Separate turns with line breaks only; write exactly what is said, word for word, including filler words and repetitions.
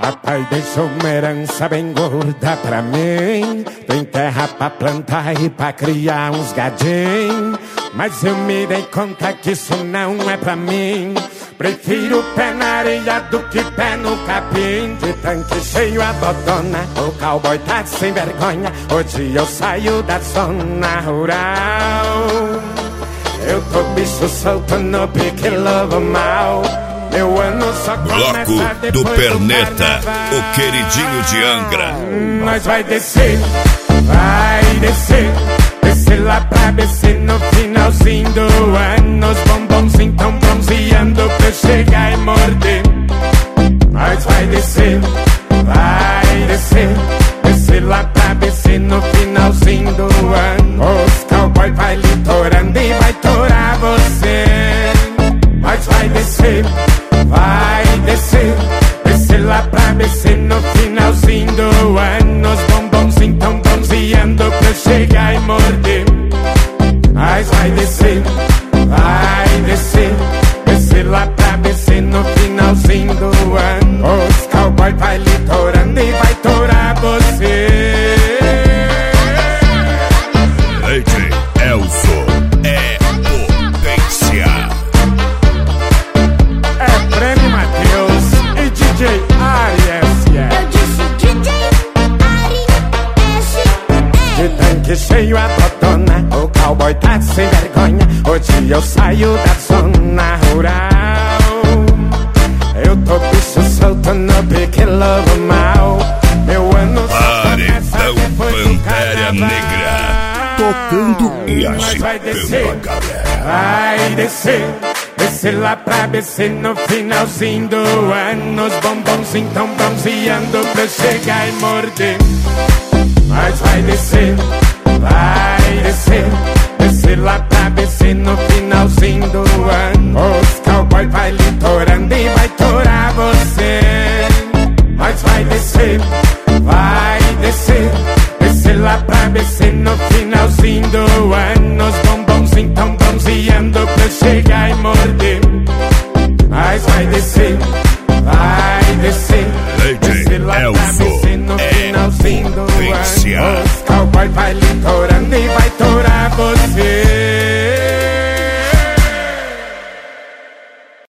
Papai deixou uma herança bem gorda pra mim. Tem terra pra plantar e pra criar uns gadinhos. Mas eu me dei conta que isso não é pra mim. Prefiro pé na areia do que pé no capim. De tanque cheio a botona, o cowboy tá sem vergonha. Hoje eu saio da zona rural. Eu tô bicho solto no pique lobo mal. Meu ano só começa
Bloco
depois
do Perneta,
do
o queridinho de Angra.
Nós vai descer, vai descer. Descer lá pra B C no finalzinho do ano. Os bombonzinhos tão bronzeando pra eu chegar e morder. Nós vai descer, vai descer. Descer lá pra B C no finalzinho do ano. Os cowboy vai litorando e vai torar você. Nós vai descer, vai descer. Descer lá pra B C no finalzinho do ano. Os bombonzinhos tão bronzeando pra eu chegar e morder. Nós vai descer, vai descer. Descer lá pra B C no finalzinho do ano. Os cowboy vai litorando e vai torar você.
D J Elzo é potência.
É Prêmio Matheus e D J Ari S S.
Eu disse D J Ari S S.
De tanque cheio a botona, o cowboy tá sem vergonha. Hoje eu saio da zona rural. Eu tô bicho solto no pique lobo mal. Meu ano só começa
Paredão
depois do
Pantera
carnaval.
Negra. Tocando e
Nós vai descer,
agitando a galera.
vai descer. Descer lá pra B C no finalzinho do ano. Os bombonzinhos tão bronzeando pra eu chegar e morder. Nós vai descer, vai descer.